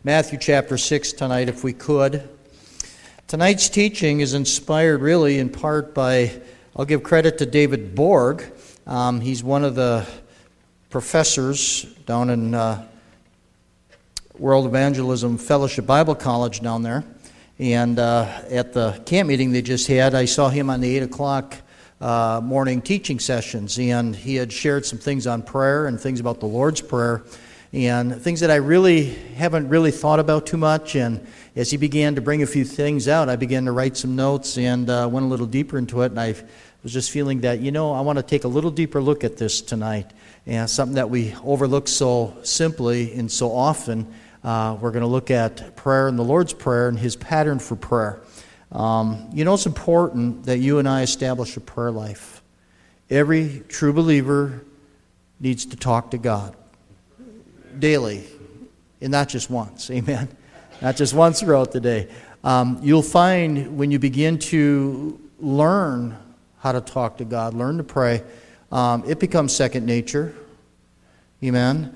Matthew chapter 6 tonight, if we could. Tonight's teaching is inspired really in part by, I'll give credit to David Borg. He's one of the professors down in World Evangelism Fellowship Bible College down there. And at the camp meeting they just had, I saw him on the 8 o'clock morning teaching sessions. And he had shared some things on prayer and things about the Lord's Prayer. And things that I really haven't thought about too much. And as he began to bring a few things out, I began to write some notes and went a little deeper into it. And I was just feeling that, I want to take a little deeper look at this tonight. And something that we overlook so simply and so often. We're going to look at prayer and the Lord's Prayer and His pattern for prayer. It's important that you and I establish a prayer life. Every true believer needs to talk to God daily, and not just once. Amen. Not just once throughout the day. You'll find when you begin to learn how to talk to God, learn to pray, it becomes second nature. Amen.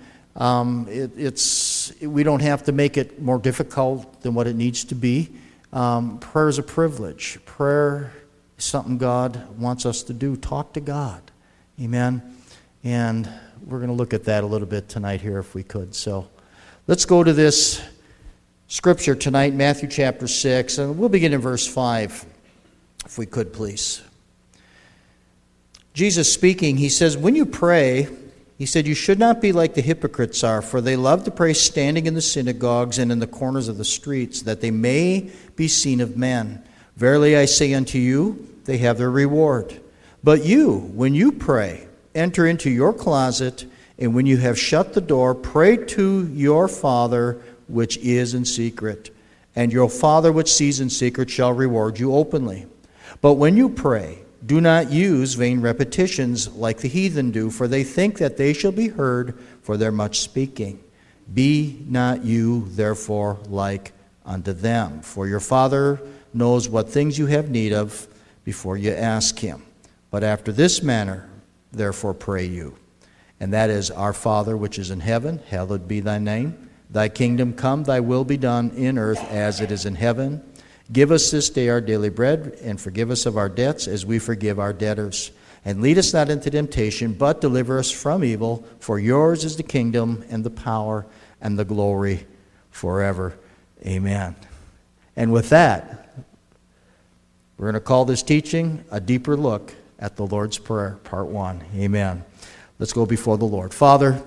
We don't have to make it more difficult than what it needs to be. Prayer is a privilege. Prayer is something God wants us to do. Talk to God. Amen. And we're going to look at that a little bit tonight here if we could. So let's go to this scripture tonight, Matthew chapter 6, and we'll begin in verse 5, if we could, please. Jesus speaking, he says, when you pray, he said, you should not be like the hypocrites are, for they love to pray standing in the synagogues and in the corners of the streets, that they may be seen of men. Verily I say unto you, they have their reward. But you, when you pray, enter into your closet, and when you have shut the door, pray to your Father which is in secret. And your Father which sees in secret shall reward you openly. But when you pray, do not use vain repetitions like the heathen do, for they think that they shall be heard for their much speaking. Be not you therefore like unto them, for your Father knows what things you have need of before you ask Him. But after this manner, therefore pray you. And that is, Our Father which is in heaven, hallowed be thy name. Thy kingdom come, thy will be done in earth as it is in heaven. Give us this day our daily bread, and forgive us of our debts as we forgive our debtors. And lead us not into temptation, but deliver us from evil. For yours is the kingdom and the power and the glory forever. Amen. And with that, we're going to call this teaching A Deeper Look at the Lord's Prayer, Part 1. Amen. Let's go before the Lord. Father,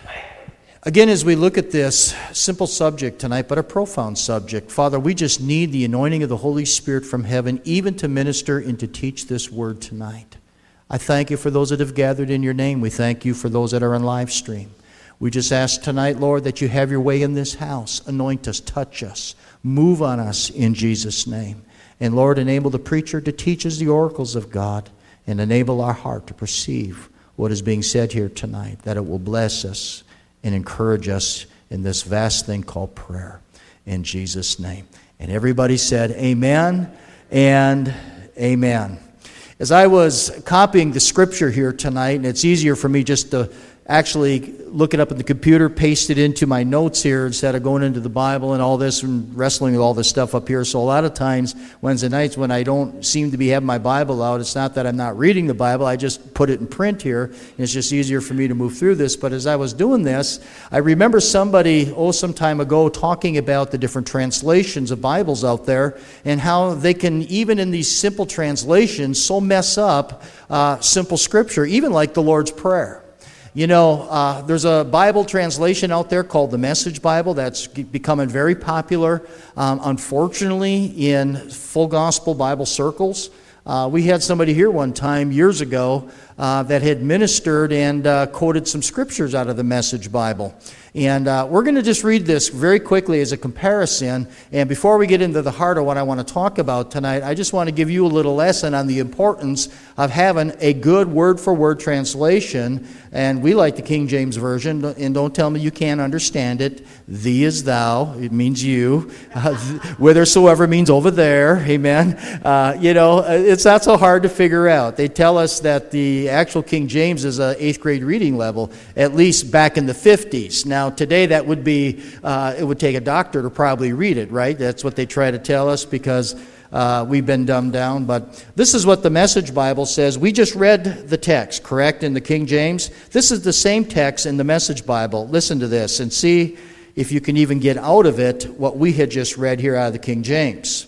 again, as we look at this simple subject tonight, but a profound subject, Father, we just need the anointing of the Holy Spirit from heaven, even to minister and to teach this word tonight. I thank you for those that have gathered in your name. We thank you for those that are on live stream. We just ask tonight, Lord, that you have your way in this house. Anoint us, touch us, move on us in Jesus' name. And Lord, enable the preacher to teach us the oracles of God, and enable our heart to perceive what is being said here tonight, that it will bless us and encourage us in this vast thing called prayer. In Jesus' name. And everybody said amen and amen. As I was copying the scripture here tonight, and it's easier for me just to actually look it up in the computer, paste it into my notes here instead of going into the Bible and all this and wrestling with all this stuff up here. So a lot of times, Wednesday nights when I don't seem to be having my Bible out, it's not that I'm not reading the Bible, I just put it in print here, and it's just easier for me to move through this. But as I was doing this, I remember somebody, some time ago, talking about the different translations of Bibles out there and how they can, even in these simple translations, so mess up simple scripture, even like the Lord's Prayer. There's a Bible translation out there called the Message Bible that's becoming very popular, unfortunately, in full gospel Bible circles. We had somebody here one time, years ago, that had ministered and quoted some scriptures out of the Message Bible. And we're going to just read this very quickly as a comparison. And before we get into the heart of what I want to talk about tonight, I just want to give you a little lesson on the importance of having a good word-for-word translation. And we like the King James Version, and don't tell me you can't understand it. Thee is thou, it means you. Whithersoever means over there, amen. It's not so hard to figure out. They tell us that the actual King James is a 8th grade reading level, at least back in the 50s. Now, Now, today that would be, it would take a doctor to probably read it, right? That's what they try to tell us because we've been dumbed down. But this is what the Message Bible says. We just read the text, correct, in the King James. This is the same text in the Message Bible. Listen to this and see if you can even get out of it what we had just read here out of the King James.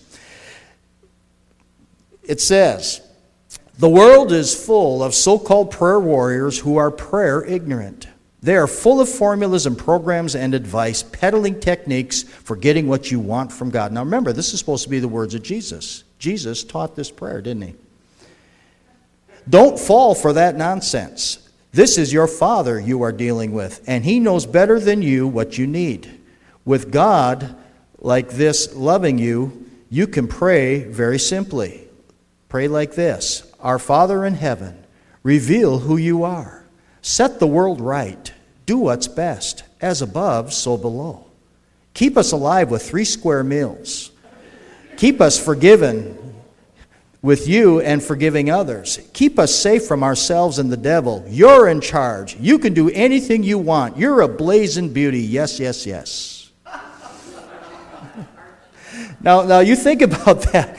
It says, "The world is full of so-called prayer warriors who are prayer ignorant. They are full of formulas and programs and advice, peddling techniques for getting what you want from God." Now remember, this is supposed to be the words of Jesus. Jesus taught this prayer, didn't he? Don't fall for that nonsense. This is your Father you are dealing with, and He knows better than you what you need. With God like this loving you, you can pray very simply. Pray like this: Our Father in heaven, reveal who you are. Set the world right. Do what's best. As above, so below. Keep us alive with 3 square meals. Keep us forgiven with you and forgiving others. Keep us safe from ourselves and the devil. You're in charge. You can do anything you want. You're a blazing beauty. Yes, yes, yes. Now you think about that.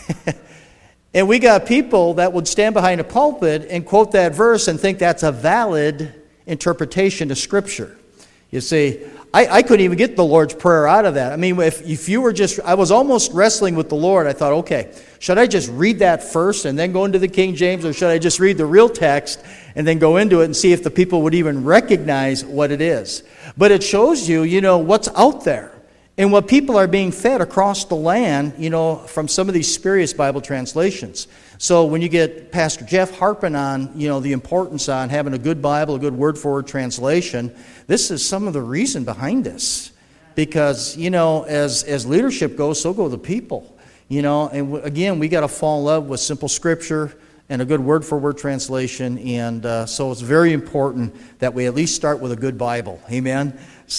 And we got people that would stand behind a pulpit and quote that verse and think that's a valid interpretation of Scripture. You see, I couldn't even get the Lord's Prayer out of that. I mean, if you were just, I was almost wrestling with the Lord. I thought, okay, should I just read that first and then go into the King James, or should I just read the real text and then go into it and see if the people would even recognize what it is? But it shows you, what's out there and what people are being fed across the land, from some of these spurious Bible translations. So when you get Pastor Jeff harping on, the importance on having a good Bible, a good word-for-word translation, this is some of the reason behind this. Because, as leadership goes, so go the people. And again, we got to fall in love with simple Scripture and a good word-for-word translation. And so it's very important that we at least start with a good Bible. Amen?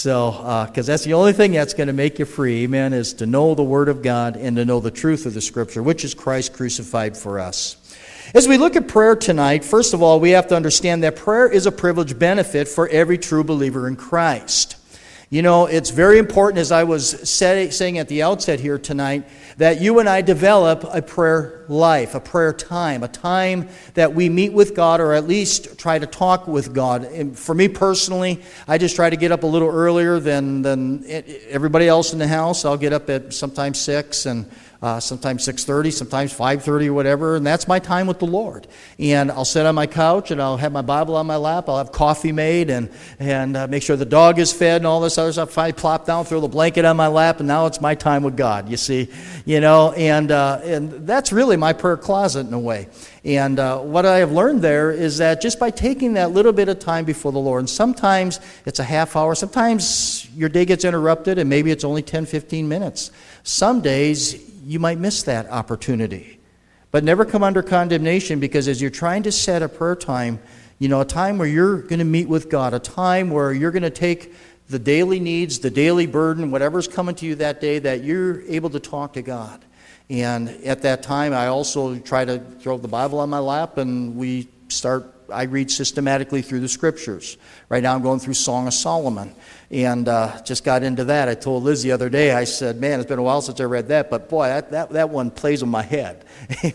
So, because that's the only thing that's going to make you free, amen, is to know the Word of God and to know the truth of the Scripture, which is Christ crucified for us. As we look at prayer tonight, first of all, we have to understand that prayer is a privileged benefit for every true believer in Christ. It's very important, as I was saying at the outset here tonight, that you and I develop a prayer life, a prayer time, a time that we meet with God, or at least try to talk with God. And for me personally, I just try to get up a little earlier than everybody else in the house. I'll get up at sometimes 6 and sometimes 6:30, sometimes 5:30 or whatever, and that's my time with the Lord. And I'll sit on my couch and I'll have my Bible on my lap. I'll have coffee made and make sure the dog is fed and all this other stuff. Finally plop down, throw the blanket on my lap, and now it's my time with God, you see. And that's really my prayer closet in a way. And what I have learned there is that just by taking that little bit of time before the Lord, and sometimes it's a half hour, sometimes your day gets interrupted and maybe it's only 10, 15 minutes. Some days you might miss that opportunity. But never come under condemnation, because as you're trying to set a prayer time, a time where you're going to meet with God, a time where you're going to take the daily needs, the daily burden, whatever's coming to you that day, that you're able to talk to God. And at that time, I also try to throw the Bible on my lap, and I read systematically through the Scriptures. Right now I'm going through Song of Solomon, and just got into that. I told Liz the other day, I said, man, it's been a while since I read that, but boy, that one plays in my head.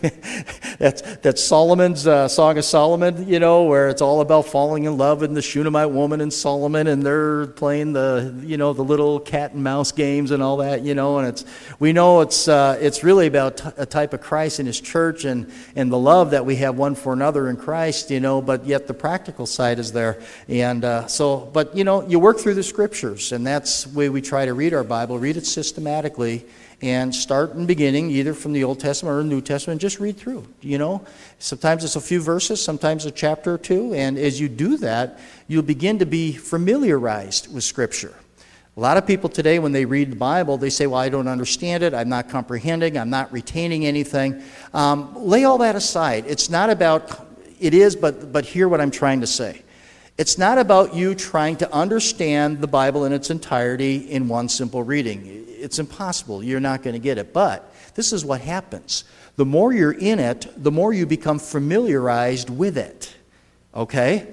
That's Solomon's Song of Solomon, where it's all about falling in love and the Shunammite woman and Solomon, and they're playing the little cat and mouse games and all that, and we know it's really about a type of Christ and His church and the love that we have one for another in Christ, but yet the practical side is there. And but you work through the Scriptures, and that's the way we try to read our Bible. Read it systematically and start in the beginning, either from the Old Testament or the New Testament, and just read through. Sometimes it's a few verses, sometimes a chapter or two, and as you do that, you'll begin to be familiarized with Scripture. A lot of people today, when they read the Bible, they say, well, I don't understand it, I'm not comprehending, I'm not retaining anything. Lay all that aside. It's not about, it is, but hear what I'm trying to say. It's not about you trying to understand the Bible in its entirety in one simple reading. It's impossible. You're not going to get it. But this is what happens. The more you're in it, the more you become familiarized with it. Okay?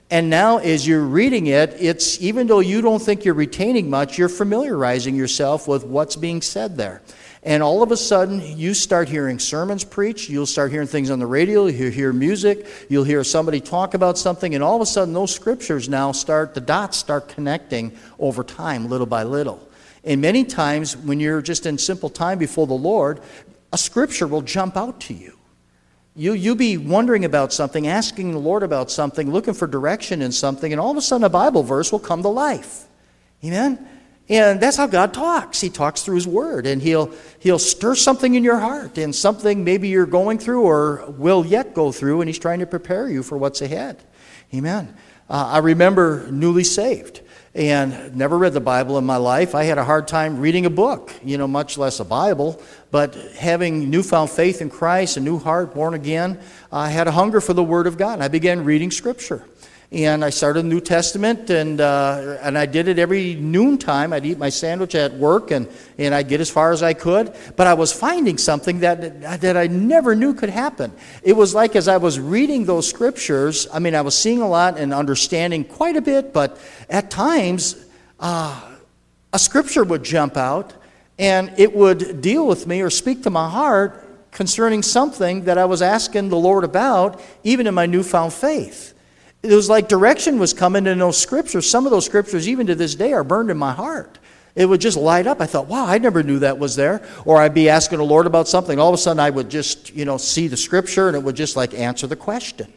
And now as you're reading it, it's even though you don't think you're retaining much, you're familiarizing yourself with what's being said there. And all of a sudden, you start hearing sermons preached, you'll start hearing things on the radio, you'll hear music, you'll hear somebody talk about something, and all of a sudden those scriptures now the dots start connecting over time, little by little. And many times when you're just in simple time before the Lord, a scripture will jump out to you. You'll be wondering about something, asking the Lord about something, looking for direction in something, and all of a sudden a Bible verse will come to life. Amen? And that's how God talks. He talks through His Word, and He'll stir something in your heart, and something maybe you're going through or will yet go through, and He's trying to prepare you for what's ahead. Amen. I remember newly saved and never read the Bible in my life. I had a hard time reading a book, much less a Bible, but having newfound faith in Christ, a new heart, born again, I had a hunger for the Word of God. I began reading Scripture. And I started the New Testament, and I did it every noontime. I'd eat my sandwich at work, and I'd get as far as I could. But I was finding something that I never knew could happen. It was like as I was reading those scriptures, I was seeing a lot and understanding quite a bit, but at times a scripture would jump out, and it would deal with me or speak to my heart concerning something that I was asking the Lord about, even in my newfound faith. It was like direction was coming in those scriptures. Some of those scriptures, even to this day, are burned in my heart. It would just light up. I thought, wow, I never knew that was there. Or I'd be asking the Lord about something. All of a sudden, I would just, see the scripture, and it would just answer the question,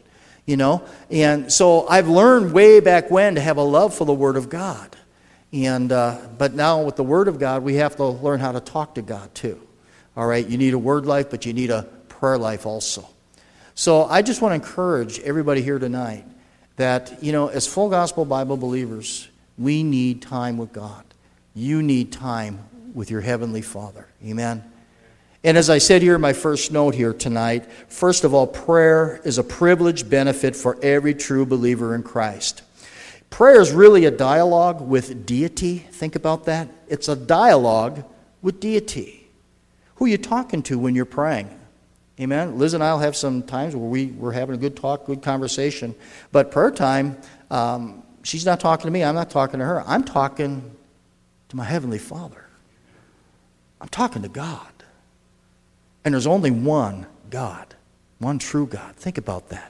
And so I've learned way back when to have a love for the Word of God. And but now with the Word of God, we have to learn how to talk to God too. All right, you need a word life, but you need a prayer life also. So I just want to encourage everybody here tonight that, as full gospel Bible believers, we need time with God. You need time with your Heavenly Father. Amen? And as I said here in my first note here tonight, first of all, prayer is a privileged benefit for every true believer in Christ. Prayer is really a dialogue with deity. Think about that. It's a dialogue with deity. Who are you talking to when you're praying? Amen. Liz and I will have some times where we're having a good talk, good conversation. But prayer time, she's not talking to me. I'm not talking to her. I'm talking to my Heavenly Father. I'm talking to God. And there's only one God, one true God. Think about that.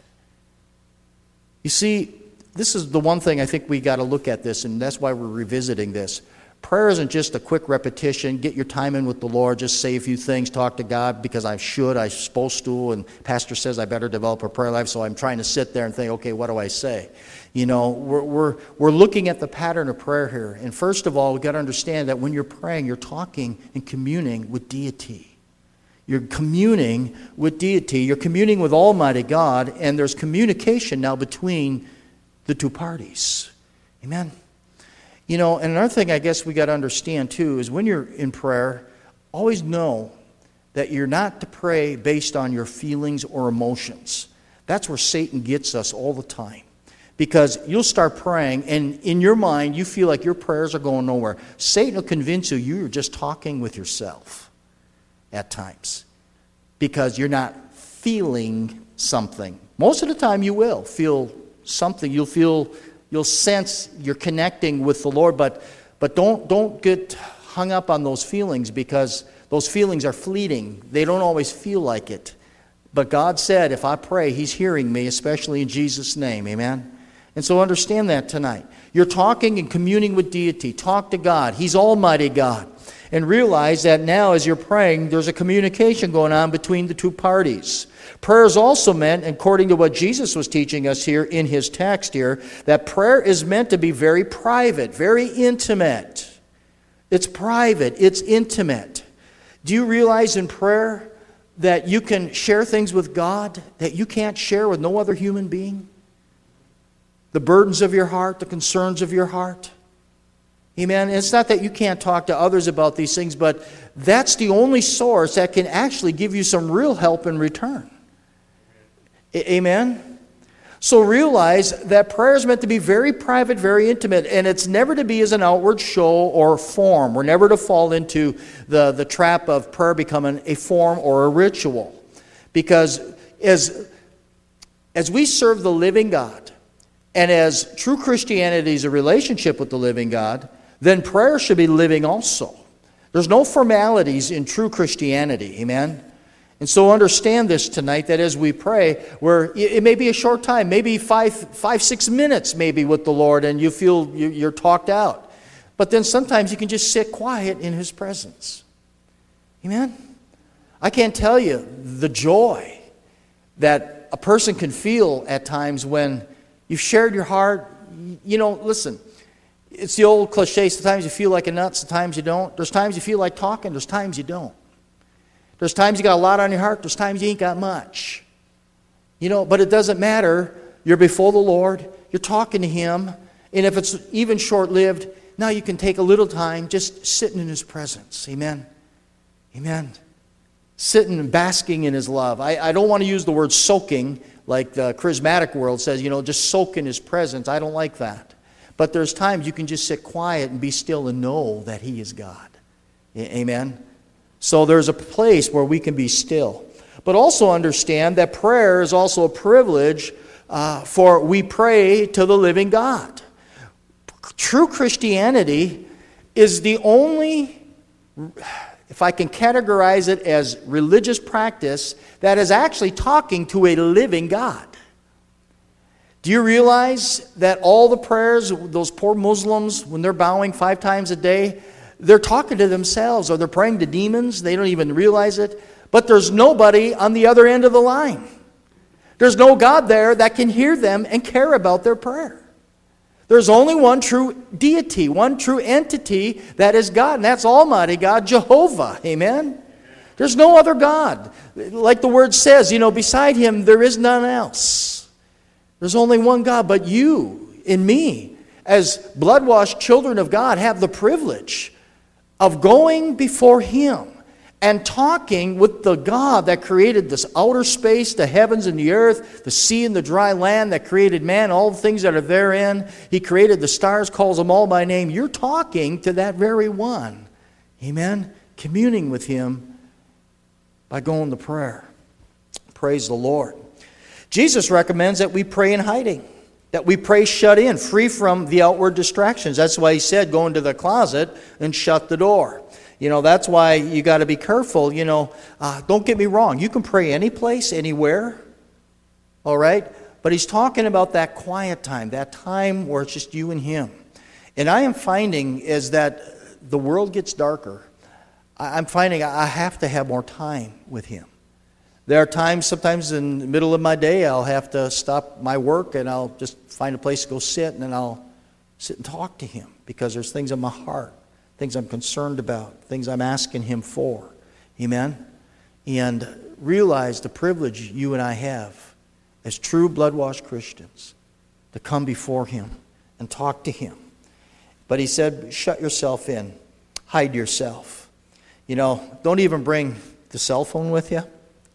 You see, this is the one thing I think we got to look at this, and that's why we're revisiting this. Prayer isn't just a quick repetition, get your time in with the Lord, just say a few things, talk to God because I'm supposed to, and pastor says I better develop a prayer life, so I'm trying to sit there and think, okay, what do I say? We're looking at the pattern of prayer here. And first of all, we've got to understand that when you're praying, you're talking and communing with deity. You're communing with deity. You're communing with Almighty God, and there's communication now between the two parties. Amen? And another thing I guess we got to understand too is when you're in prayer, always know that you're not to pray based on your feelings or emotions. That's where Satan gets us all the time. Because you'll start praying, and in your mind, you feel like your prayers are going nowhere. Satan will convince you you're just talking with yourself at times because you're not feeling something. Most of the time you will feel something. You'll sense you're connecting with the Lord, but don't get hung up on those feelings because those feelings are fleeting. They don't always feel like it. But God said, if I pray, He's hearing me, especially in Jesus' name. Amen? And so understand that tonight. You're talking and communing with deity. Talk to God. He's Almighty God. And realize that now as you're praying, there's a communication going on between the two parties. Prayer is also meant, according to what Jesus was teaching us here in His text here, that prayer is meant to be very private, very intimate. It's private. It's intimate. Do you realize in prayer that you can share things with God that you can't share with no other human being? The burdens of your heart, the concerns of your heart. Amen. It's not that you can't talk to others about these things, but that's the only source that can actually give you some real help in return. Amen. So realize that prayer is meant to be very private, very intimate, and it's never to be as an outward show or form. We're never to fall into the trap of prayer becoming a form or a ritual. Because as we serve the living God, And as true Christianity is a relationship with the living God, then prayer should be living also. There's no formalities in true Christianity, amen? And so understand this tonight, that as we pray, where it may be a short time, maybe 6 minutes maybe with the Lord, and you feel you're talked out. But then sometimes you can just sit quiet in His presence. Amen? I can't tell you the joy that a person can feel at times when you've shared your heart. You know, listen, it's the old cliche, sometimes you feel like a nut, sometimes you don't. There's times you feel like talking, there's times you don't. There's times you got a lot on your heart, there's times you ain't got much. You know, but it doesn't matter. You're before the Lord, you're talking to Him, and if it's even short-lived, now you can take a little time just sitting in His presence. Amen? Amen. Sitting and basking in His love. I don't want to use the word soaking like the charismatic world says, you know, just soak in His presence. I don't like that. But there's times you can just sit quiet and be still and know that He is God. Amen? So there's a place where we can be still. But also understand that prayer is also a privilege, for we pray to the living God. True Christianity is the only, if I can categorize it as religious practice, that is actually talking to a living God. Do you realize that all the prayers, those poor Muslims, when they're bowing 5 times a day, they're talking to themselves, or they're praying to demons, they don't even realize it, but there's nobody on the other end of the line. There's no God there that can hear them and care about their prayer. There's only one true deity, one true entity that is God, and that's Almighty God, Jehovah. Amen? There's no other God. Like the word says, you know, beside Him there is none else. There's only one God, but you and me, as blood-washed children of God, have the privilege of going before Him and talking with the God that created this outer space, the heavens and the earth, the sea and the dry land, that created man, all the things that are therein. He created the stars, calls them all by name. You're talking to that very one. Amen? Communing with Him by going to prayer. Praise the Lord. Jesus recommends that we pray in hiding, that we pray shut in, free from the outward distractions. That's why He said, go into the closet and shut the door. You know, that's why you got to be careful. You know, don't get me wrong. You can pray any place, anywhere. All right? But He's talking about that quiet time, that time where it's just you and Him. And I am finding is that the world gets darker. I'm finding I have to have more time with Him. There are times, sometimes in the middle of my day, I'll have to stop my work and I'll just find a place to go sit, and then I'll sit and talk to Him because there's things in my heart, things I'm concerned about, things I'm asking Him for. Amen? And realize the privilege you and I have as true blood-washed Christians to come before Him and talk to Him. But He said, shut yourself in, hide yourself. You know, don't even bring the cell phone with you.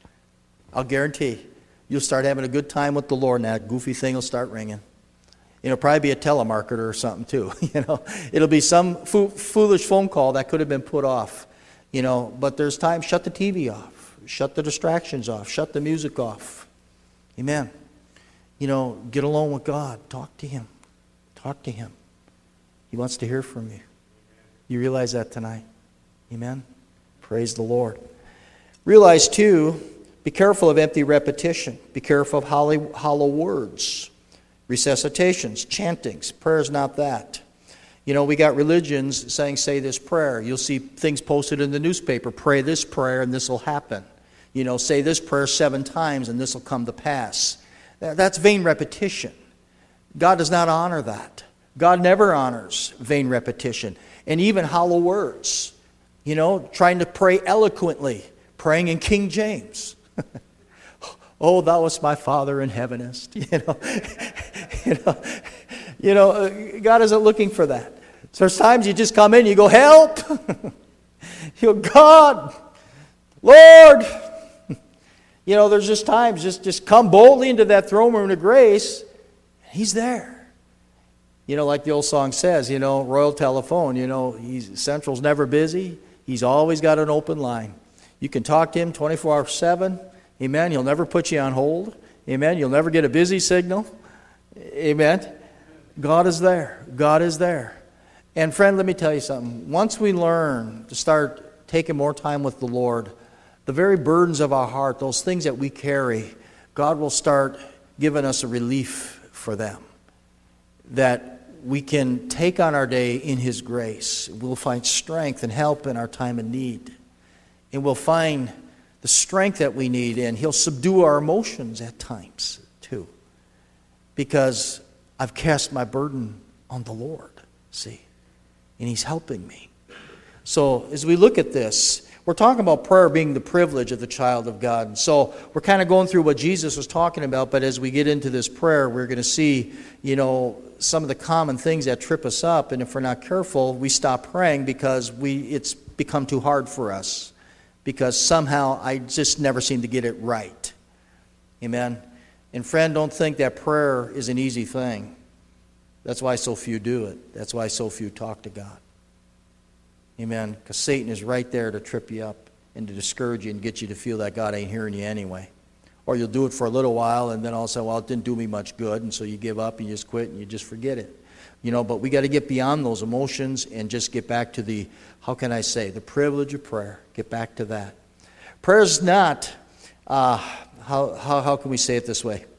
I'll guarantee you'll start having a good time with the Lord, and that goofy thing will start ringing. It'll probably be a telemarketer or something too. You know, it'll be some foolish phone call that could have been put off. You know, but there's times, shut the TV off, shut the distractions off, shut the music off. Amen. You know, get alone with God. Talk to Him. Talk to Him. He wants to hear from you. You realize that tonight? Amen. Praise the Lord. Realize too, be careful of empty repetition. Be careful of hollow words, resuscitations, chantings. Prayer is not that. You know, we got religions saying, say this prayer. You'll see things posted in the newspaper. Pray this prayer and this will happen. You know, say this prayer 7 times and this will come to pass. That's vain repetition. God does not honor that. God never honors vain repetition. And even hollow words. You know, trying to pray eloquently. Praying in King James. Oh, thou wast my Father in heavenest. You know, God isn't looking for that. So there's times you just come in, you go, help. You go, God, Lord. You know, there's just times, just come boldly into that throne room of grace. He's there. You know, like the old song says, you know, Royal Telephone, you know, Central's never busy. He's always got an open line. You can talk to Him 24/7. Amen. He'll never put you on hold. Amen. You'll never get a busy signal. Amen? God is there. God is there. And friend, let me tell you something. Once we learn to start taking more time with the Lord, the very burdens of our heart, those things that we carry, God will start giving us a relief for them. That we can take on our day in His grace. We'll find strength and help in our time of need. And we'll find the strength that we need, and He'll subdue our emotions at times too. Because I've cast my burden on the Lord, see? And He's helping me. So as we look at this, we're talking about prayer being the privilege of the child of God. So we're kind of going through what Jesus was talking about, but as we get into this prayer, we're going to see, some of the common things that trip us up, and if we're not careful, we stop praying because it's become too hard for us. Because somehow I just never seem to get it right. Amen? And friend, don't think that prayer is an easy thing. That's why so few do it. That's why so few talk to God. Amen? Because Satan is right there to trip you up and to discourage you and get you to feel that God ain't hearing you anyway. Or you'll do it for a little while and then all of a sudden, well, it didn't do me much good, and so you give up and you just quit and you just forget it. But we got to get beyond those emotions and just get back to the privilege of prayer. Get back to that. Prayer is not, how can we say it this way?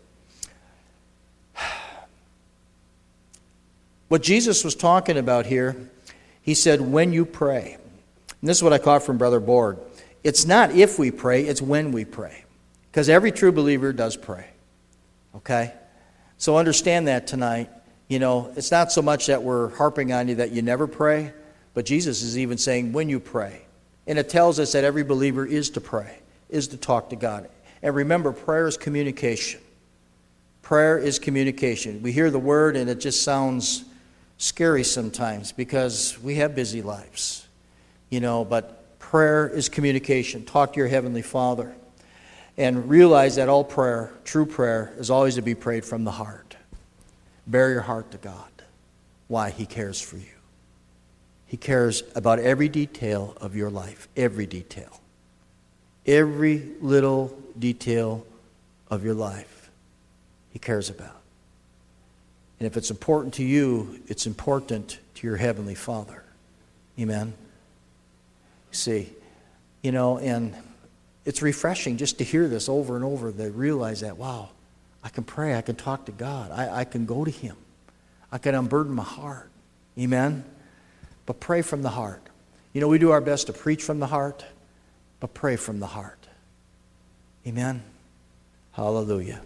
What Jesus was talking about here, He said, when you pray. And this is what I caught from Brother Board. It's not if we pray, it's when we pray. Because every true believer does pray. Okay? So understand that tonight. It's not so much that we're harping on you that you never pray, but Jesus is even saying when you pray. And it tells us that every believer is to pray, is to talk to God. And remember, prayer is communication. Prayer is communication. We hear the word and it just sounds scary sometimes because we have busy lives. But prayer is communication. Talk to your Heavenly Father. And realize that all prayer, true prayer, is always to be prayed from the heart. Bare your heart to God. Why? He cares for you. He cares about every detail of your life. Every detail. Every little detail of your life He cares about. And if it's important to you, it's important to your Heavenly Father. Amen? See, and it's refreshing just to hear this over and over, to realize that, wow, I can pray, I can talk to God, I can go to Him. I can unburden my heart. Amen? But pray from the heart. We do our best to preach from the heart, but pray from the heart. Amen? Hallelujah.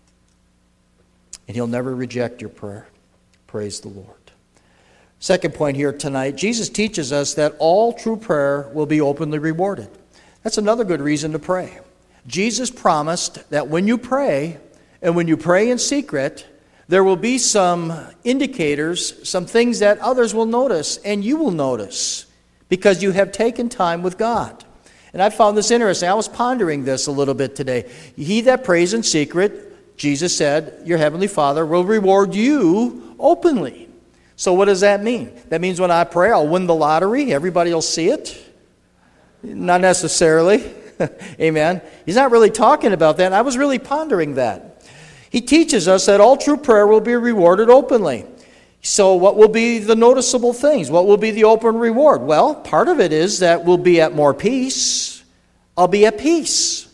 And He'll never reject your prayer. Praise the Lord. Second point here tonight, Jesus teaches us that all true prayer will be openly rewarded. That's another good reason to pray. Jesus promised that when you pray, and when you pray in secret, there will be some indicators, some things that others will notice, and you will notice, because you have taken time with God. And I found this interesting. I was pondering this a little bit today. He that prays in secret, Jesus said, your Heavenly Father will reward you openly. So what does that mean? That means when I pray, I'll win the lottery. Everybody will see it. Not necessarily. Amen. He's not really talking about that. I was really pondering that. He teaches us that all true prayer will be rewarded openly. So what will be the noticeable things? What will be the open reward? Well, part of it is that we'll be at more peace. I'll be at peace.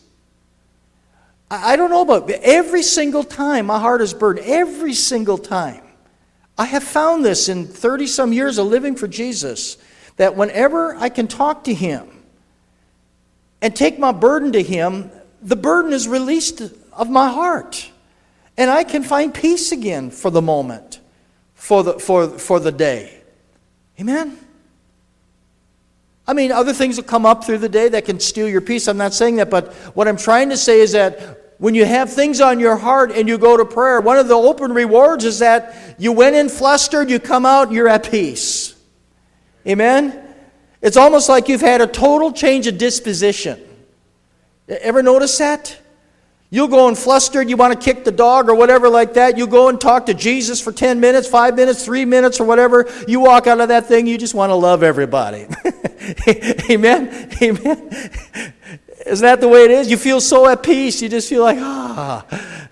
I don't know about every single time my heart is burdened. Every single time. I have found this in 30-some years of living for Jesus, that whenever I can talk to Him and take my burden to Him, the burden is released of my heart. And I can find peace again for the moment, for the day. Amen? I mean, other things will come up through the day that can steal your peace. I'm not saying that, but what I'm trying to say is that when you have things on your heart and you go to prayer, one of the open rewards is that you went in flustered, you come out, you're at peace. Amen? It's almost like you've had a total change of disposition. Ever notice that? You'll go in flustered, you want to kick the dog or whatever like that. You go and talk to Jesus for 10 minutes, 5 minutes, 3 minutes or whatever. You walk out of that thing, you just want to love everybody. Amen? Amen? Isn't that the way it is? You feel so at peace. You just feel like,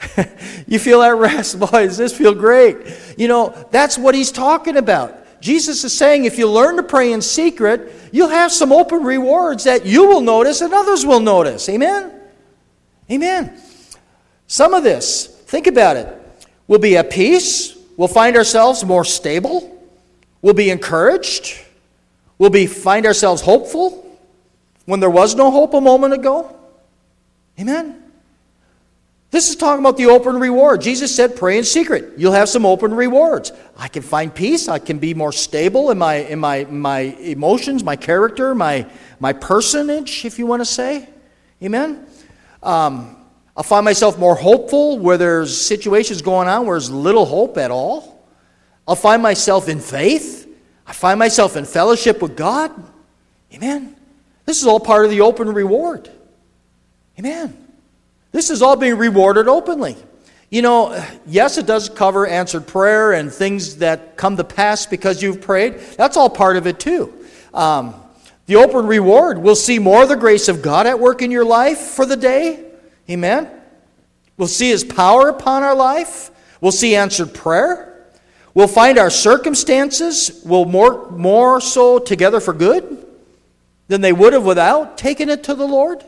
You feel that rest? Boy, does this feel great. That's what he's talking about. Jesus is saying if you learn to pray in secret, you'll have some open rewards that you will notice and others will notice. Amen? Amen. Some of this, think about it. We'll be at peace. We'll find ourselves more stable. We'll be encouraged. We'll find ourselves hopeful when there was no hope a moment ago. Amen? This is talking about the open reward. Jesus said, pray in secret. You'll have some open rewards. I can find peace. I can be more stable in my emotions, my character, my personage, if you want to say. Amen? I'll find myself more hopeful where there's situations going on where there's little hope at all. I'll find myself in faith. I find myself in fellowship with God. Amen? This is all part of the open reward. Amen? This is all being rewarded openly. Yes, it does cover answered prayer and things that come to pass because you've prayed. That's all part of it too. The open reward, we'll see more of the grace of God at work in your life for the day. Amen? We'll see His power upon our life. We'll see answered prayer. We'll find our circumstances will more so together for good than they would have without taking it to the Lord.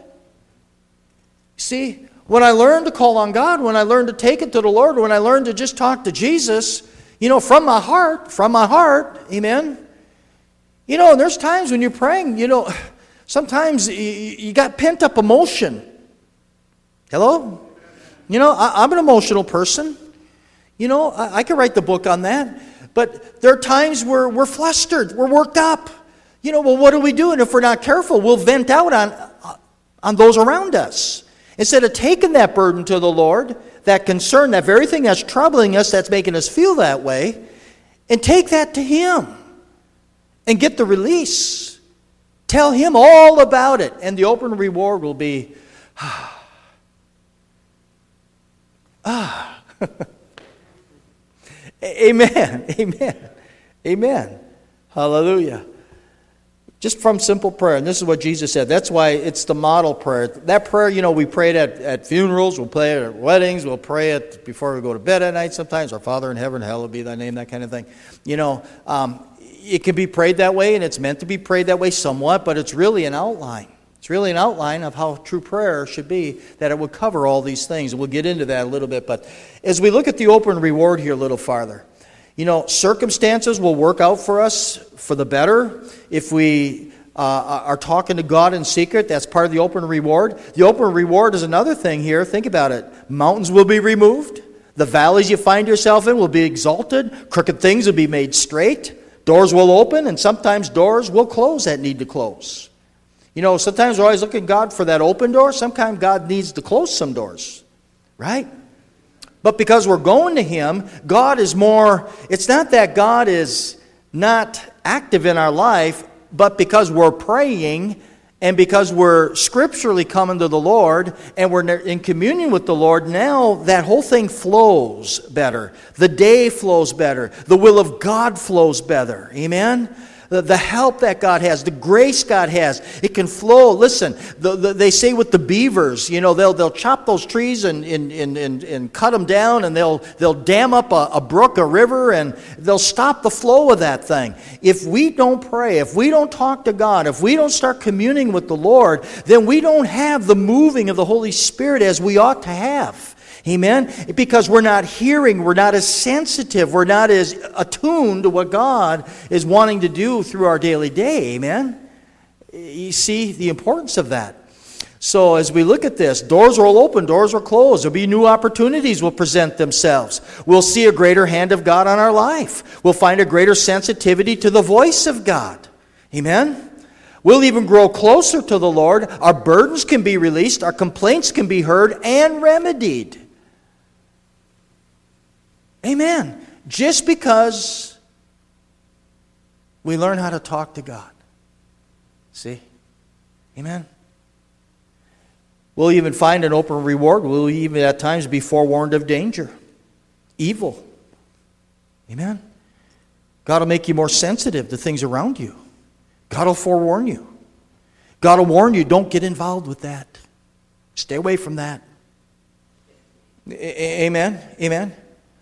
See, when I learn to call on God, when I learn to take it to the Lord, when I learn to just talk to Jesus, from my heart, amen. And there's times when you're praying, sometimes you got pent up emotion. Hello? I'm an emotional person. I could write the book on that. But there are times where we're flustered, we're worked up. Well, what do we do? And if we're not careful, we'll vent out on those around us. Instead of taking that burden to the Lord, that concern, that very thing that's troubling us, that's making us feel that way, and take that to Him and get the release. Tell Him all about it, and the open reward will be, Amen, amen, amen. Hallelujah. Just from simple prayer. And this is what Jesus said. That's why it's the model prayer. That prayer, we pray it at funerals. We'll pray it at weddings. We'll pray it before we go to bed at night sometimes. Our Father in heaven, hallowed be thy name, that kind of thing. It can be prayed that way, and it's meant to be prayed that way somewhat, but it's really an outline. It's really an outline of how true prayer should be, that it would cover all these things. And we'll get into that a little bit. But as we look at the open reward here a little farther, circumstances will work out for us for the better if we are talking to God in secret. That's part of the open reward. The open reward is another thing here. Think about it. Mountains will be removed. The valleys you find yourself in will be exalted. Crooked things will be made straight. Doors will open, and sometimes doors will close that need to close. Sometimes we're always looking to God for that open door. Sometimes God needs to close some doors. Right? But because we're going to Him, God is more, it's not that God is not active in our life, but because we're praying and because we're scripturally coming to the Lord and we're in communion with the Lord, now that whole thing flows better. The day flows better. The will of God flows better. Amen? The help that God has, the grace God has, it can flow. Listen, they say with the beavers, they'll chop those trees and cut them down, and they'll dam up a brook, a river, and they'll stop the flow of that thing. If we don't pray, if we don't talk to God, if we don't start communing with the Lord, then we don't have the moving of the Holy Spirit as we ought to have. Amen? Because we're not hearing, we're not as sensitive, we're not as attuned to what God is wanting to do through our daily day. Amen? You see the importance of that. So as we look at this, doors will open, doors will close. There'll be new opportunities will present themselves. We'll see a greater hand of God on our life. We'll find a greater sensitivity to the voice of God. Amen? We'll even grow closer to the Lord. Our burdens can be released. Our complaints can be heard and remedied. Amen. Just because we learn how to talk to God. See? Amen. We'll even find an open reward. We'll even at times be forewarned of danger, evil. Amen. God will make you more sensitive to things around you. God will forewarn you. God will warn you, don't get involved with that. Stay away from that. Amen? Amen?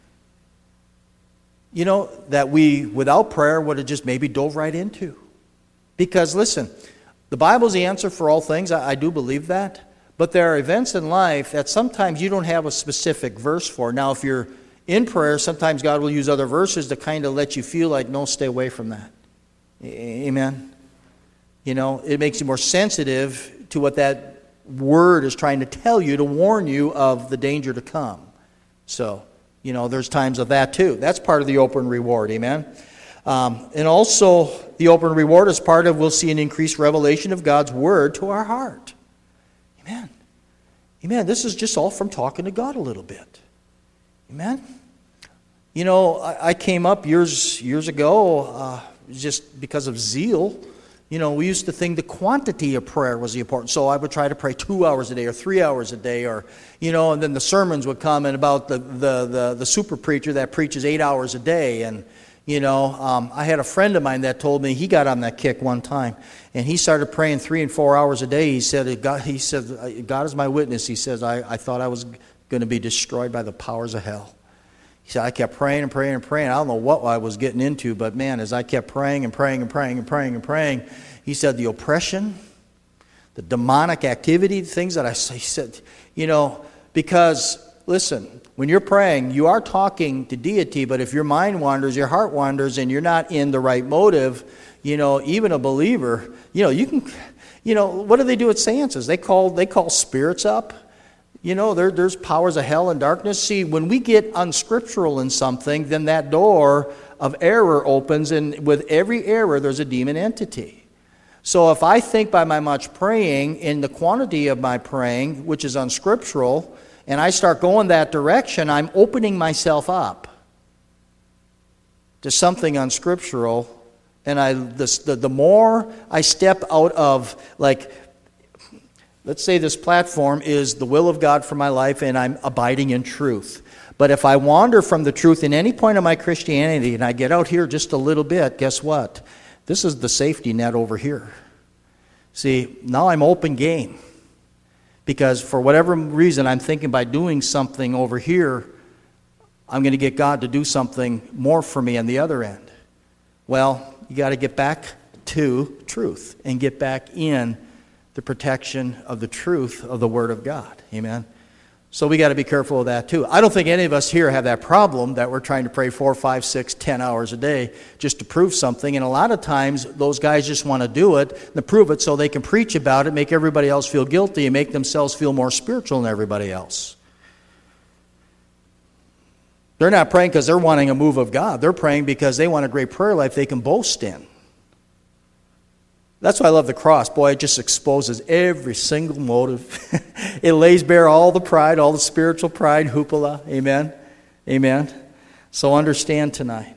You know, that we, without prayer, would have just maybe dove right into. Because, listen, the Bible's the answer for all things. I do believe that. But there are events in life that sometimes you don't have a specific verse for. Now, if you're in prayer, sometimes God will use other verses to kind of let you feel like, no, stay away from that. Amen? You know, it makes you more sensitive to what that word is trying to tell you, to warn you of the danger to come. So, you know, there's times of that too. That's part of the open reward, amen? And also, the open reward is part of, we'll see an increased revelation of God's word to our heart. Amen. Amen. This is just all from talking to God a little bit. Amen. You know, I came up years ago just because of zeal. You know, we used to think the quantity of prayer was the important. So I would try to pray 2 hours a day or 3 hours a day, or, you know, and then the sermons would come and about the super preacher that preaches 8 hours a day. And, you know, I had a friend of mine that told me he got on that kick one time, and he started praying 3 and 4 hours a day. He said, God is my witness. He says, I thought I was going to be destroyed by the powers of hell. He said, I kept praying and praying and praying. I don't know what I was getting into, but man, as I kept praying and praying and praying and praying and praying, he said the oppression, the demonic activity, things that he said, you know, because, listen, when you're praying, you are talking to deity, but if your mind wanders, your heart wanders, and you're not in the right motive, you know, even a believer, you know, you can, you know, what do they do at seances? They call spirits up. You know, there's powers of hell and darkness. See, when we get unscriptural in something, then that door of error opens, and with every error, there's a demon entity. So if I think by my much praying, in the quantity of my praying, which is unscriptural, and I start going that direction, I'm opening myself up to something unscriptural, and the more I step out of, like, let's say this platform is the will of God for my life, and I'm abiding in truth. But if I wander from the truth in any point of my Christianity, and I get out here just a little bit, guess what? This is the safety net over here. See, now I'm open game. Because for whatever reason, I'm thinking by doing something over here, I'm going to get God to do something more for me on the other end. Well, you got to get back to truth and get back in the protection of the truth of the Word of God. Amen? So we got to be careful of that too. I don't think any of us here have that problem that we're trying to pray 4, 5, 6, 10 hours a day just to prove something. And a lot of times those guys just want to do it and prove it so they can preach about it, make everybody else feel guilty, and make themselves feel more spiritual than everybody else. They're not praying because they're wanting a move of God. They're praying because they want a great prayer life they can boast in. That's why I love the cross. Boy, it just exposes every single motive. It lays bare all the pride, all the spiritual pride, hoopla. Amen? Amen? So understand tonight.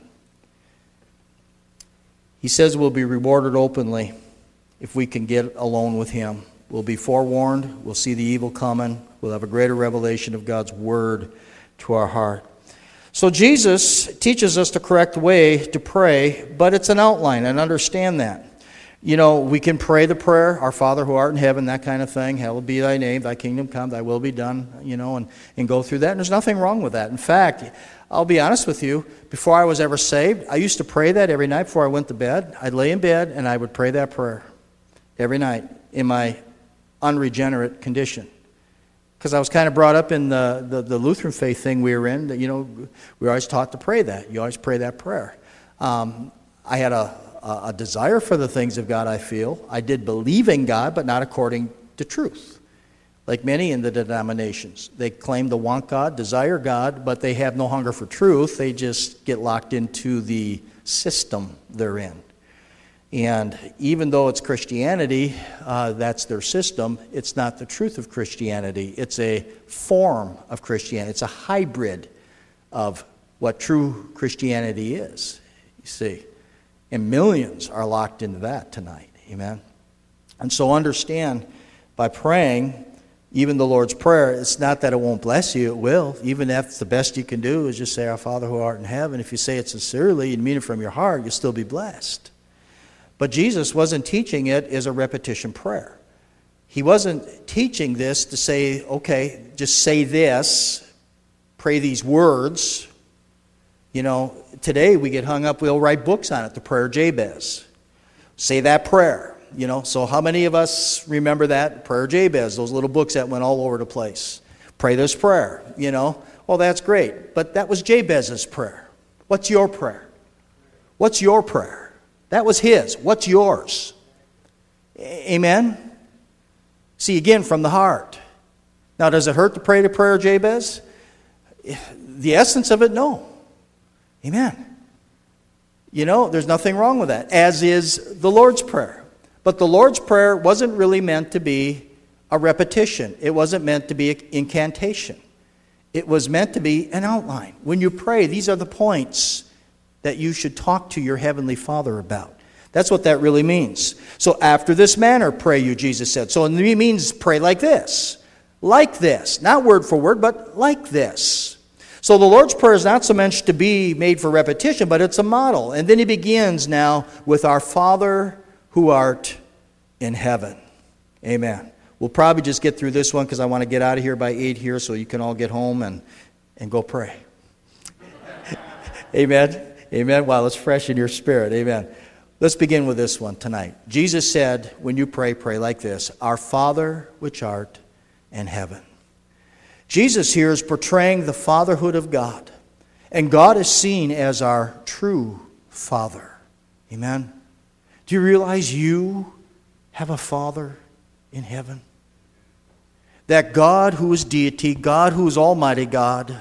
He says we'll be rewarded openly if we can get alone with Him. We'll be forewarned. We'll see the evil coming. We'll have a greater revelation of God's Word to our heart. So Jesus teaches us the correct way to pray, but it's an outline, and understand that. You know, we can pray the prayer, Our Father who art in heaven, that kind of thing. Hallowed be thy name, thy kingdom come, thy will be done, you know, and go through that. And there's nothing wrong with that. In fact, I'll be honest with you, before I was ever saved, I used to pray that every night before I went to bed. I'd lay in bed and I would pray that prayer every night in my unregenerate condition. Because I was kind of brought up in the Lutheran faith thing we were in, that, you know, we were always taught to pray that. You always pray that prayer. I had a desire for the things of God, I feel. I did believe in God, but not according to truth. Like many in the denominations. They claim to want God, desire God, but they have no hunger for truth. They just get locked into the system they're in. And even though it's Christianity, that's their system, it's not the truth of Christianity. It's a form of Christianity. It's a hybrid of what true Christianity is, you see. And millions are locked into that tonight. Amen? And so understand, by praying, even the Lord's Prayer, it's not that it won't bless you, it will. Even if the best you can do is just say, Our Father who art in heaven. If you say it sincerely and mean it from your heart, you'll still be blessed. But Jesus wasn't teaching it as a repetition prayer. He wasn't teaching this to say, okay, just say this pray these words. Today we get hung up, we'll write books on it, the prayer Jabez. Say that prayer, So how many of us remember that? Prayer Jabez, those little books that went all over the place. Pray this prayer, Well, that's great, but that was Jabez's prayer. What's your prayer? What's your prayer? That was his. What's yours? Amen? See, again, from the heart. Now, does it hurt to pray the prayer of Jabez? The essence of it, no. Amen. There's nothing wrong with that, as is the Lord's Prayer. But the Lord's Prayer wasn't really meant to be a repetition. It wasn't meant to be an incantation. It was meant to be an outline. When you pray, these are the points that you should talk to your Heavenly Father about. That's what that really means. So after this manner, pray you, Jesus said. So it means pray like this. Like this. Not word for word, but like this. So the Lord's Prayer is not so much to be made for repetition, but it's a model. And then he begins now with our Father who art in heaven. Amen. We'll probably just get through this one because I want to get out of here by 8 here so you can all get home and go pray. Amen. Amen. While it's fresh in your spirit. Amen. Let's begin with this one tonight. Jesus said, when you pray, pray like this. Our Father which art in heaven. Jesus here is portraying the fatherhood of God. And God is seen as our true Father. Amen. Do you realize you have a Father in heaven? That God who is deity, God who is Almighty God,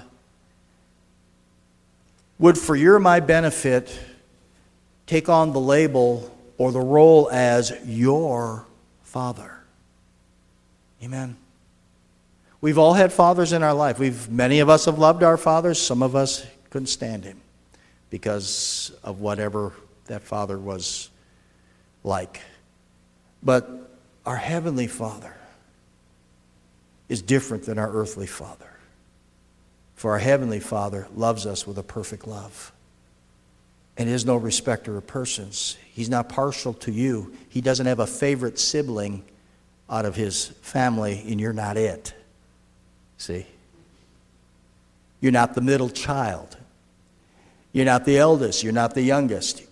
would for your and my benefit take on the label or the role as your Father. Amen. We've all had fathers in our life. Many of us have loved our fathers. Some of us couldn't stand him because of whatever that father was like. But our Heavenly Father is different than our earthly father. For our Heavenly Father loves us with a perfect love. And is no respecter of persons. He's not partial to you. He doesn't have a favorite sibling out of his family, and you're not it. See? You're not the middle child. You're not the eldest. You're not the youngest.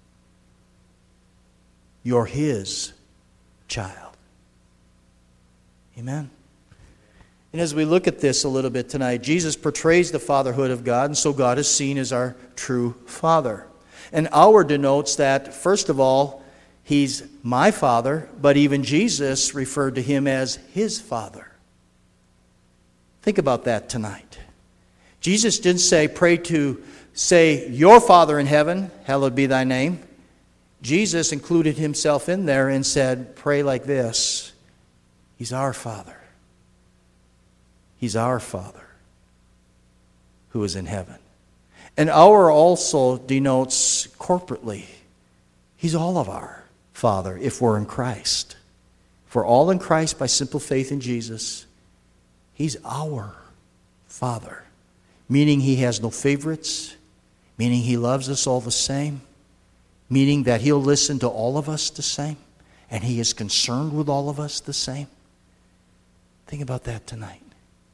You're his child. Amen? And as we look at this a little bit tonight, Jesus portrays the fatherhood of God, and so God is seen as our true Father. And our denotes that, first of all, he's my Father, but even Jesus referred to him as his Father. Think about that tonight. Jesus didn't say, your Father in heaven, hallowed be thy name. Jesus included himself in there and said, pray like this. He's our Father. He's our Father who is in heaven. And our also denotes corporately. He's all of our Father if we're in Christ. If we're all in Christ by simple faith in Jesus, he's our Father. Meaning he has no favorites. Meaning he loves us all the same. Meaning that he'll listen to all of us the same. And he is concerned with all of us the same. Think about that tonight.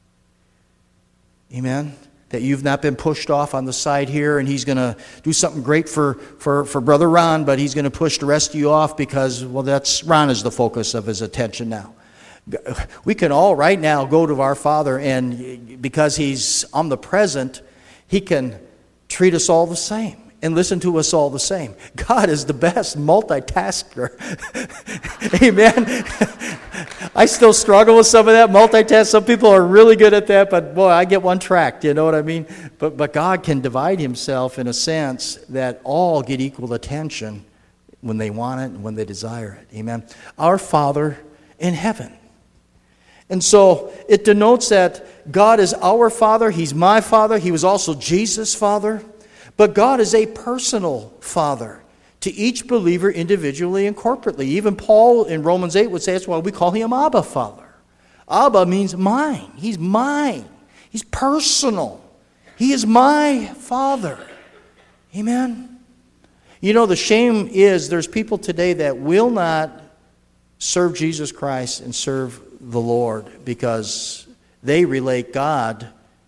Amen? That you've not been pushed off on the side here and he's going to do something great for Brother Ron, but he's going to push the rest of you off because, Ron is the focus of his attention now. We can all right now go to our Father, and because he's omnipresent, he can treat us all the same and listen to us all the same. God is the best multitasker. Amen. I still struggle with some of that multitask. Some people are really good at that, but boy, I get one tracked, you know what I mean? But God can divide himself in a sense that all get equal attention when they want it and when they desire it. Amen. Our Father in heaven. And so it denotes that God is our Father. He's my Father. He was also Jesus' Father. But God is a personal Father to each believer individually and corporately. Even Paul in Romans 8 would say that's why we call him Abba Father. Abba means mine. He's mine. He's personal. He is my Father. Amen? You know, the shame is there's people today that will not serve Jesus Christ and serve the Lord because they relate God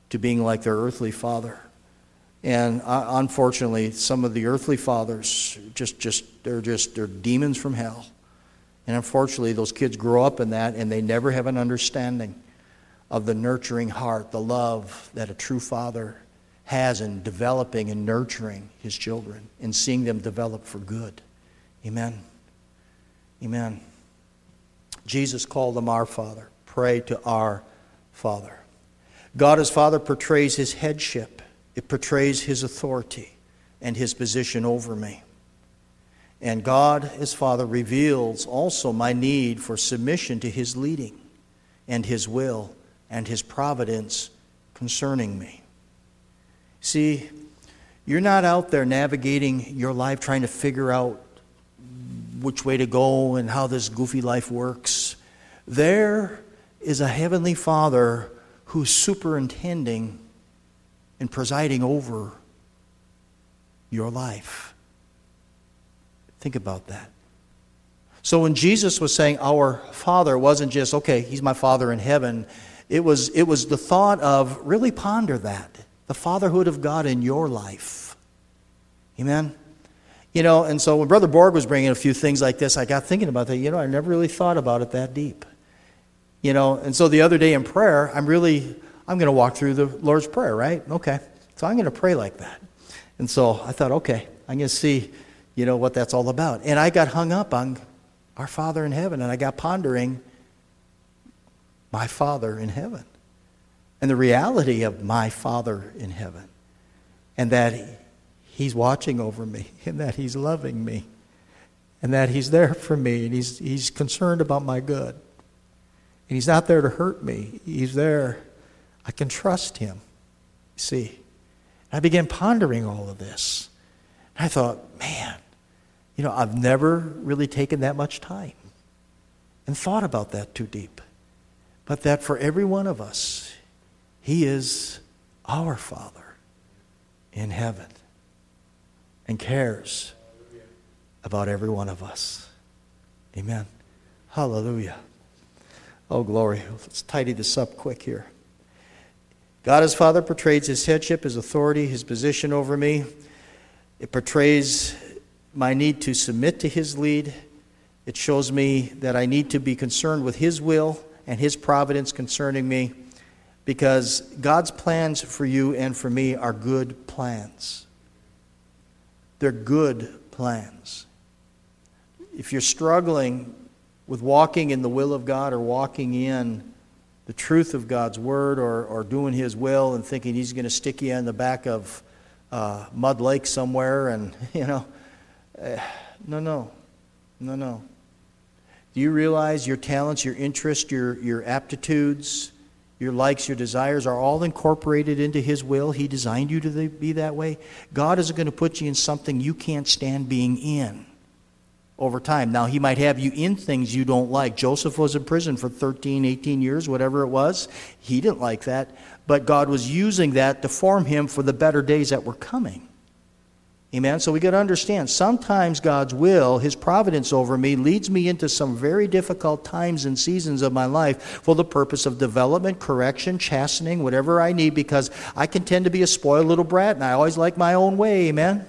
to being like their earthly father. And unfortunately, some of the earthly fathers, they're demons from hell. And unfortunately, those kids grow up in that, and they never have an understanding of the nurturing heart, the love that a true father has in developing and nurturing his children and seeing them develop for good. Amen. Amen. Jesus called them our Father. Pray to our Father. God as Father portrays his headship. It portrays his authority and his position over me. And God as Father reveals also my need for submission to his leading and his will and his providence concerning me. See, you're not out there navigating your life trying to figure out which way to go and how this goofy life works. There is a heavenly Father who's superintending and presiding over your life. Think about that. So when Jesus was saying our Father, it wasn't just, okay, he's my Father in heaven. It was the thought of, really ponder that. The fatherhood of God in your life. Amen? And so when Brother Borg was bringing a few things like this, I got thinking about that. I never really thought about it that deep. And so the other day in prayer, I'm going to walk through the Lord's Prayer, right? Okay. So I'm going to pray like that. And so I thought, okay, I'm going to see, what that's all about. And I got hung up on our Father in heaven, and I got pondering my Father in heaven and the reality of my Father in heaven, and that he's watching over me, and that he's loving me, and that he's there for me, and he's concerned about my good. And he's not there to hurt me. He's there. I can trust him. See, I began pondering all of this. And I thought, man, I've never really taken that much time and thought about that too deep. But that for every one of us, he is our Father in heaven and cares about every one of us. Amen. Hallelujah. Oh, glory. Let's tidy this up quick here. God as Father portrays his headship, his authority, his position over me. It portrays my need to submit to his lead. It shows me that I need to be concerned with his will and his providence concerning me, because God's plans for you and for me are good plans. They're good plans. If you're struggling with walking in the will of God or walking in the truth of God's word or doing his will and thinking he's going to stick you in the back of Mud Lake somewhere and, no. Do you realize your talents, your interests, your aptitudes, your likes, your desires are all incorporated into his will? He designed you to be that way. God isn't going to put you in something you can't stand being in over time. Now, he might have you in things you don't like. Joseph was in prison for 13, 18 years, whatever it was. He didn't like that. But God was using that to form him for the better days that were coming. Amen? So we got to understand, sometimes God's will, his providence over me, leads me into some very difficult times and seasons of my life for the purpose of development, correction, chastening, whatever I need, because I can tend to be a spoiled little brat, and I always like my own way. Amen?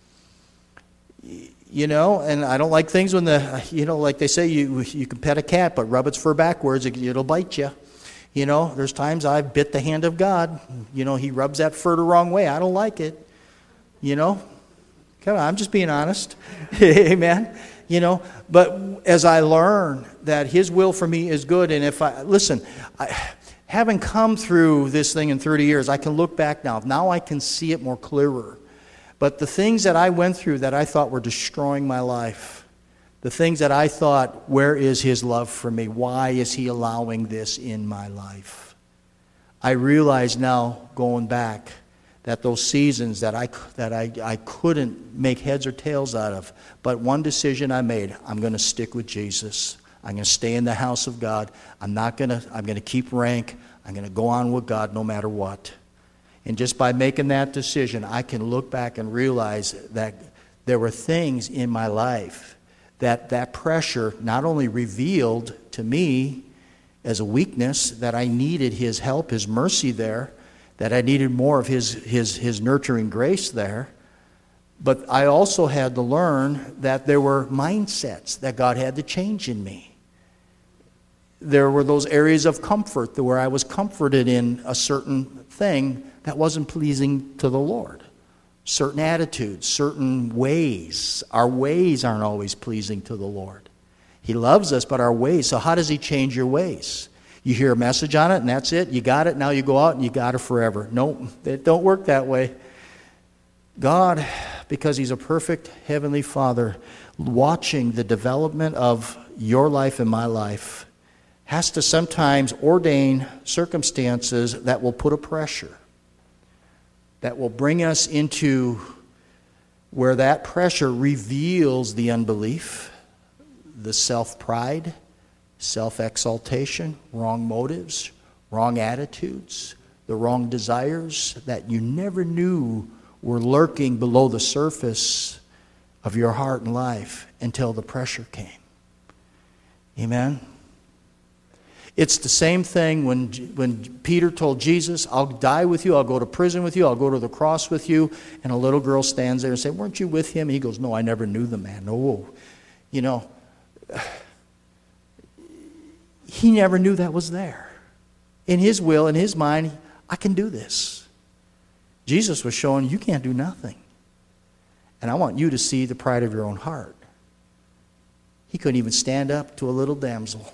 And I don't like things when like they say, you can pet a cat, but rub its fur backwards, it'll bite you. There's times I've bit the hand of God. He rubs that fur the wrong way. I don't like it. Come on, I'm just being honest. Amen. But as I learn that his will for me is good, and having come through this thing in 30 years, I can look back now. Now I can see it more clearer. But the things that I went through that I thought were destroying my life, the things that I thought, where is his love for me? Why is he allowing this in my life? I realize now, going back, that those seasons that I couldn't make heads or tails out of, but one decision I made, I'm going to stick with Jesus. I'm going to stay in the house of God. I'm going to keep rank. I'm going to go on with God no matter what. And just by making that decision, I can look back and realize that there were things in my life that pressure not only revealed to me as a weakness, that I needed his help, his mercy there, that I needed more of his nurturing grace there. But I also had to learn that there were mindsets that God had to change in me. There were those areas of comfort where I was comforted in a certain thing that wasn't pleasing to the Lord. Certain attitudes, certain ways. Our ways aren't always pleasing to the Lord. He loves us, but our ways. So how does he change your ways? You hear a message on it, and that's it. You got it. Now you go out and you got it forever. Nope, it don't work that way. God, because he's a perfect heavenly Father, watching the development of your life and my life, has to sometimes ordain circumstances that will put a pressure, that will bring us into where that pressure reveals the unbelief, the self-pride, self-exaltation, wrong motives, wrong attitudes, the wrong desires that you never knew were lurking below the surface of your heart and life until the pressure came. Amen? It's the same thing when Peter told Jesus, I'll die with you, I'll go to prison with you, I'll go to the cross with you, and a little girl stands there and says, weren't you with him? And he goes, no, I never knew the man. No. You know, he never knew that was there. In his will, in his mind, I can do this. Jesus was showing you can't do nothing. And I want you to see the pride of your own heart. He couldn't even stand up to a little damsel.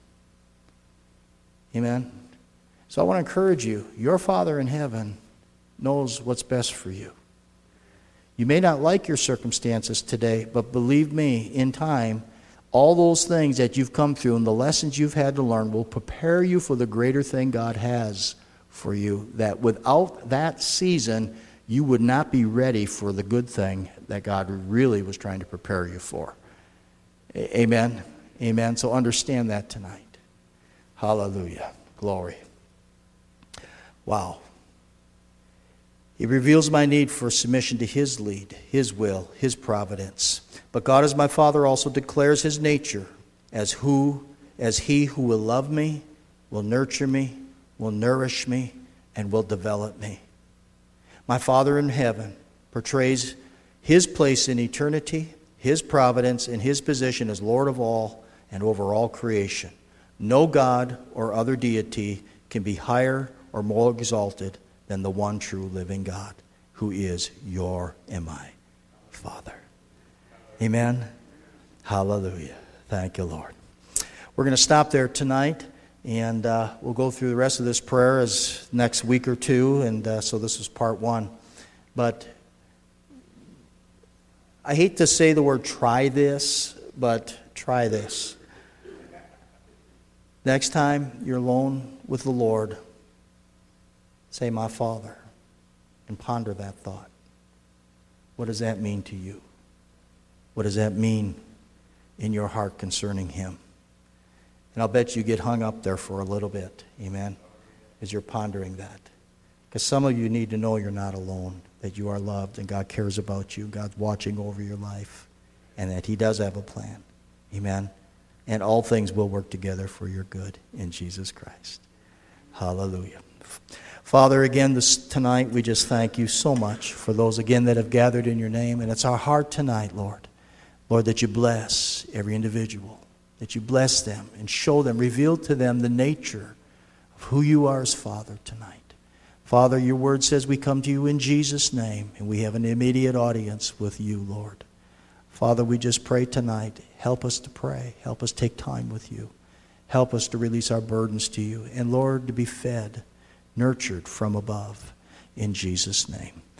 Amen? So I want to encourage you. Your Father in heaven knows what's best for you. You may not like your circumstances today, but believe me, in time, all those things that you've come through and the lessons you've had to learn will prepare you for the greater thing God has for you, that without that season, you would not be ready for the good thing that God really was trying to prepare you for. Amen? Amen. So understand that tonight. Hallelujah. Glory. Wow. He reveals my need for submission to his lead, his will, his providence. But God as my Father also declares his nature as he who will love me, will nurture me, will nourish me, and will develop me. My Father in heaven portrays his place in eternity, his providence, and his position as Lord of all and over all creation. No God or other deity can be higher or more exalted than the one true living God, who is your and my Father. Amen. Hallelujah. Thank you, Lord. We're going to stop there tonight. And we'll go through the rest of this prayer as next week or two. And so this is part one. But I hate to say the word try this, but try this. Next time you're alone with the Lord, say, my Father, and ponder that thought. What does that mean to you? What does that mean in your heart concerning him? And I'll bet you get hung up there for a little bit, amen, as you're pondering that. Because some of you need to know you're not alone, that you are loved and God cares about you, God's watching over your life, and that he does have a plan, amen. And all things will work together for your good in Jesus Christ. Hallelujah. Father, again, tonight we just thank you so much for those, again, that have gathered in your name. And it's our heart tonight, Lord, that you bless every individual, that you bless them and show them, reveal to them the nature of who you are as Father tonight. Father, your word says we come to you in Jesus' name, and we have an immediate audience with you, Lord. Father, we just pray tonight. Help us to pray. Help us take time with you. Help us to release our burdens to you. And Lord, to be fed, nurtured from above. In Jesus' name.